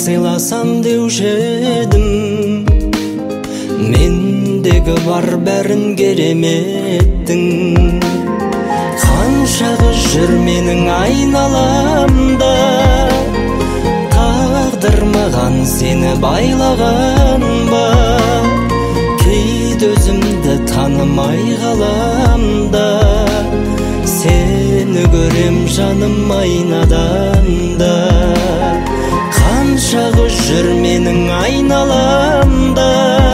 сыйласам деуші едім. Мендегі бар бәрін кереметтің. Қаншағы жүр менің айналамда, тағдыр маған сені байлаған ба? Кейде өзімді танымай қаламда, сені көрем жаным айнадан да. Қаншағы жүр менің айналамда,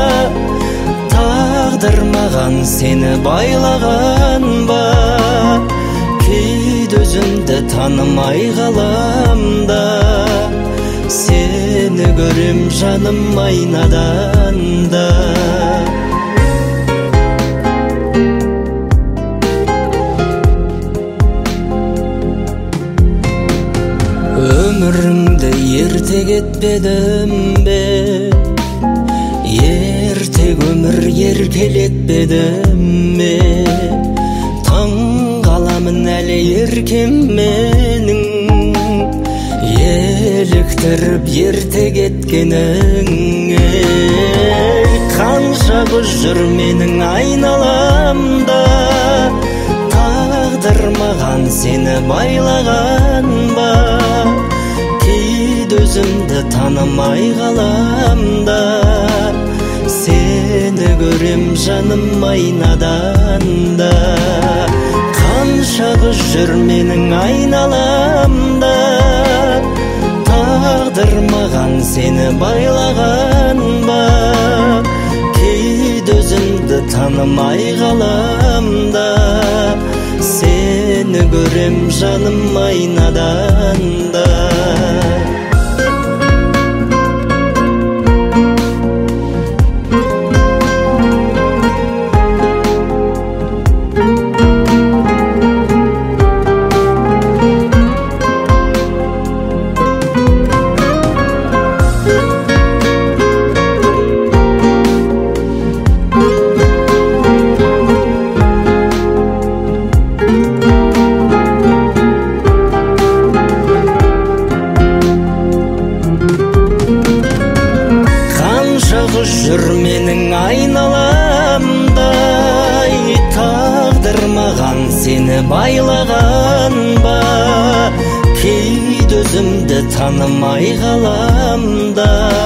тағдыр маған сені байлаған ба? Кейде өзімді танымай қаламда, сені көрем жаным айнадан да. Өміріңді ерте кетпедім бе? Ерте өмір еркелетпедім ме? Таң қаламын әлі еркем менің, еліктіріп ерте кеткеніңе. Қаншағы жүр менің айналамда, тағдыр маған сені байлаған ба? Кейде өзімді танымай қаламда, сені көрем жаным айнадан да. Қаншағы жүр менің айналамда, тағдыр маған сені байлаған ба? Кейде өзімді танымай қаламда, сені көрем жаным айнадан да. Жүр менің айналамда, тағдыр маған сені байлаған ба? Кейде өзімді танымай қаламда,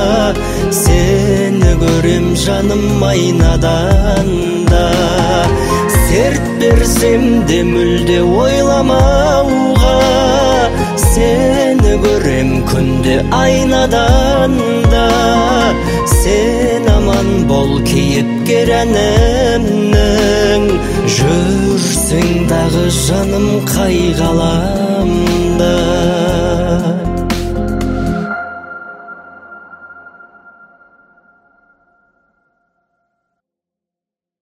сені көрем жаным айнадан да. Серт берсем де мүлде ойламауға, сені көрем күнде айнадан да. Сен аман бол кейіпкер әнімнің, жүрсің дағы жаным қай ғаламда.